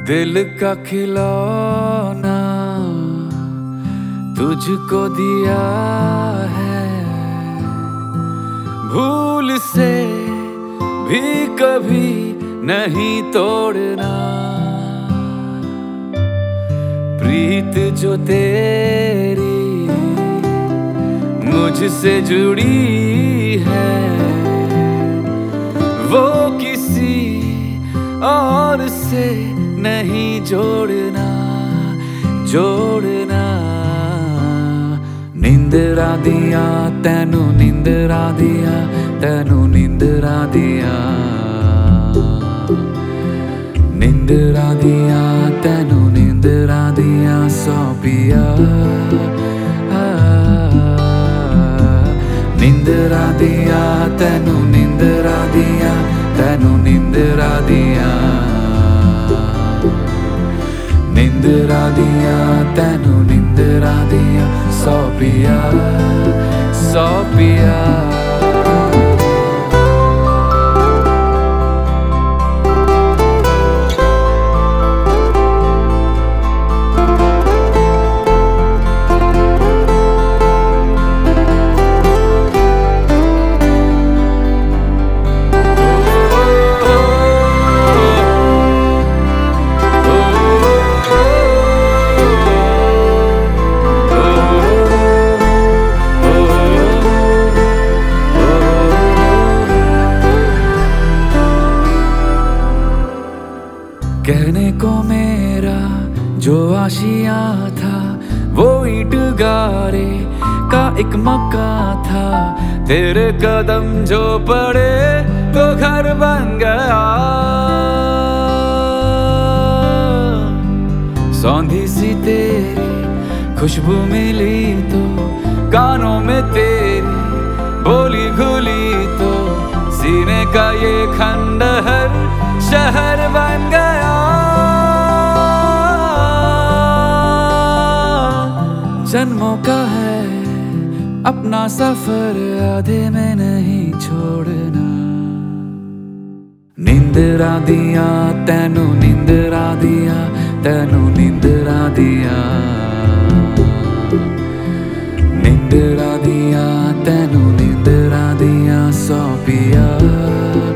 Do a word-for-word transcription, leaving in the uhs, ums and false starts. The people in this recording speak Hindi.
दिल का खिलौना तुझको दिया है, भूल से भी कभी नहीं तोड़ना। प्रीत जो तेरी मुझसे जुड़ी है, वो किसी और से नहीं जोड़ना जोड़ना। निंदरा दिया तैनू निंदरा दिया तैनू निंदरा दिया, निंदरा दिया तैनू निंदरा दिया सौ पिया। निंदरा दिया तैनू निंदरा दिया तैनू निंदरा दिया, निंदरा दिया तैनू निंदरा दिया सौ पिया सौ पिया। कहने को मेरा जो आशिया था, वो ईंट गारे का एक मकान था। तेरे कदम जो पड़े तो घर बन गया। सौंधी सी तेरी खुशबू मिली तो कानों में तेरी बोली घुली तो सीने का ये खंडहर शहर बन गया। जन्मों का है अपना सफर, आधे में नहीं छोड़ना। निंदरा दिया तैनू निंदरा दिया तैनू निंदरा दिया, निंदरा दिया तैनू निंदरा दिया सौ पिया।